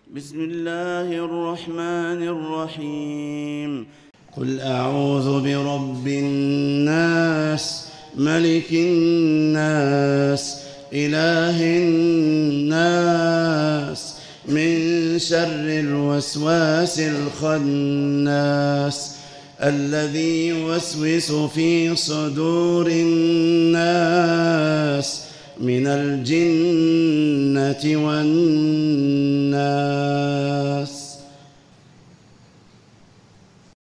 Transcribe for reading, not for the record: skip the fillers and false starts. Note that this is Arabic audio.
بسم الله الرحمن الرحيم. قل أعوذ برب الناس ملك الناس إله الناس من شر الوسواس الخناس الذي يوسوس في صدور الناس من الجنة والناس.